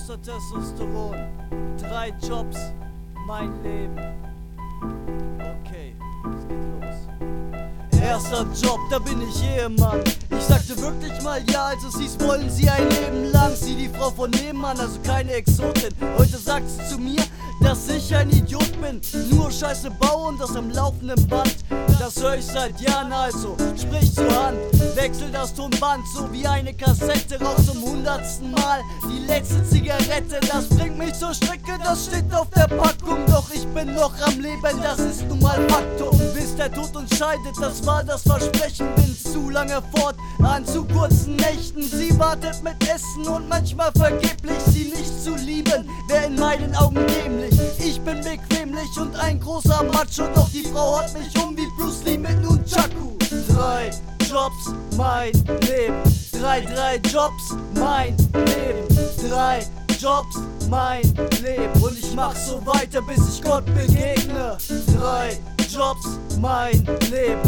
außer Testosteron. 3 Jobs, mein Leben. Okay, es geht los. Erster Job, da bin ich Ehemann. Ich sagte wirklich mal ja, als es hieß, wollen Sie ein Leben lang? Sie die Frau von nebenan, also keine Exotin. Heute sagt sie zu mir, dass ich ein Idiot bin, nur Scheiße baue und das am laufenden Band. Das höre ich seit Jahren, also sprich zur Hand, wechsel das Tonband so wie eine Kassette, rauch zum 100. Mal die letzte Zigarette. Das bringt mich zur Strecke, das steht auf der Packung, doch ich bin noch am Leben, das ist nun mal Faktum. Bis der Tod uns scheidet, das war das Versprechen, bin zu lange fort an zu kurzen Nächten. Sie wartet mit Essen und manchmal vergeblich, sie nicht zu lieben, wär in meinen Augen dämlich. Ich bin bequemlich und ein großer Macho, doch die Frau hat mich wie Bruce Lee mit Nunchaku. 3 Jobs, mein Leben. 3 Jobs, mein Leben. 3 Jobs, mein Leben. Und ich mach so weiter, bis ich Gott begegne. 3 Jobs, mein Leben.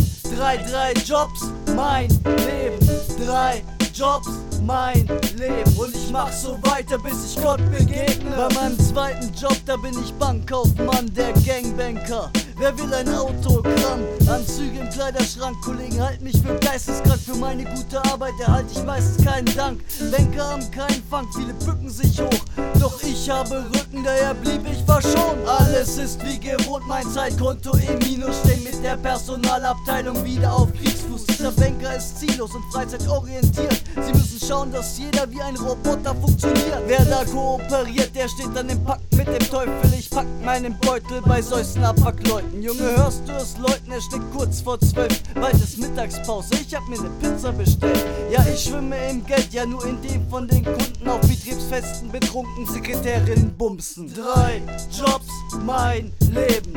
3 Jobs, mein Leben. 3 Jobs, mein Leben. Und ich mach so weiter, bis ich Gott begegne. Bei meinem zweiten Job, da bin ich Bankkaufmann, der Gangbanker. Wer will ein Autogramm? Anzüge im Kleiderschrank, Kollegen halten mich für geisteskrank. Für meine gute Arbeit erhalte ich meistens keinen Dank. Banker haben keinen Fang, viele bücken sich hoch. Doch ich habe Rücken, daher blieb ich verschont. Alles ist wie gewohnt, mein Zeitkonto im Minus. Stehen mit der Personalabteilung wieder auf Kriegsfuß. Dieser Banker ist ziellos und freizeitorientiert. Sie müssen schauen, dass jeder wie ein Roboter funktioniert. Wer da kooperiert, der steht dann im Pakt mit dem Teufel. Ich pack meinen Beutel bei solchen Abfuckleuten. Junge, hörst du es läuten? Er steht kurz vor 12. Bald ist Mittagspause, ich hab mir ne Pizza bestellt. Ja, ich schwimme im Geld, ja nur in dem von den Kunden. Auf Betriebsfesten betrunken, Sekretärin bumsen. 3 Jobs, mein Leben.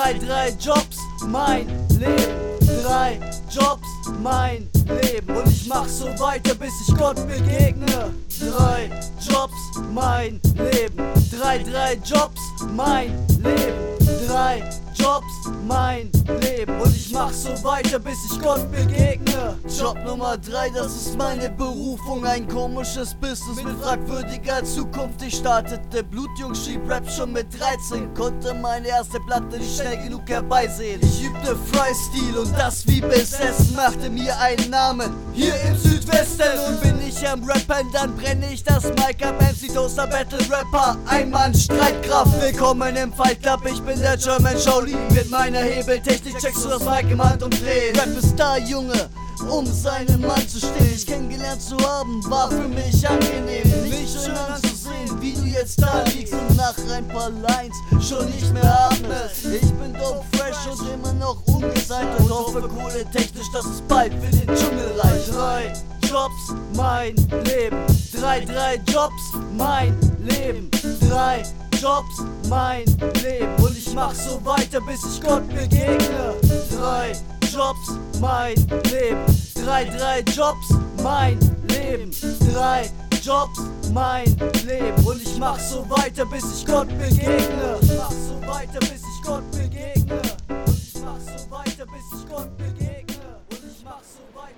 3 Jobs, mein Leben. 3 Jobs, mein Leben. Und ich mach so weiter, bis ich Gott begegne. 3 Jobs, mein Leben. 3 Jobs, mein Leben. 3 Jobs, mein Leben. Und ich mach so weiter, bis ich Gott begegne. Job Nummer 3, das ist meine Berufung. Ein komisches Business mit fragwürdiger Zukunft. Ich startete Blutjung, schrieb Rap schon mit 13. Konnte meine erste Platte nicht schnell genug herbeisehen. Ich übte Freistil und das wie besessen. Machte mir einen Namen hier im Südwesten. Und bin ich am Rappen, dann brenne ich das Mic ab. MC Toaster Battle Rapper, ein Mann Streitkraft. Willkommen im Fight Club, ich bin der German Shaolin. Mit meiner Hebeltechnik checkst du das Mic im Handumdrehen. Rap ist da, Junge, um seinen Mann zu stehen. Dich kennengelernt zu haben, war für mich angenehm. Nicht schön anzusehen, wie du jetzt da liegst und nach ein paar Lines schon nicht mehr atmest. Ich bin dope fresh und immer noch ungeseit und hoffe kohletechnisch, dass es bald für den Dschungel reicht. 3 Jobs, mein Leben. 3 Jobs, mein Leben. 3 Jobs, mein Leben. Und ich mach so weiter, bis ich Gott begegne. 3 Jobs, mein Leben. 3 Jobs, mein Leben. 3 Jobs, mein Leben. Und ich mach so weiter, bis ich Gott begegne. Ich mach so weiter, bis ich Gott begegne. Und ich mach so weiter, bis ich Gott begegne. Und ich mach so weiter.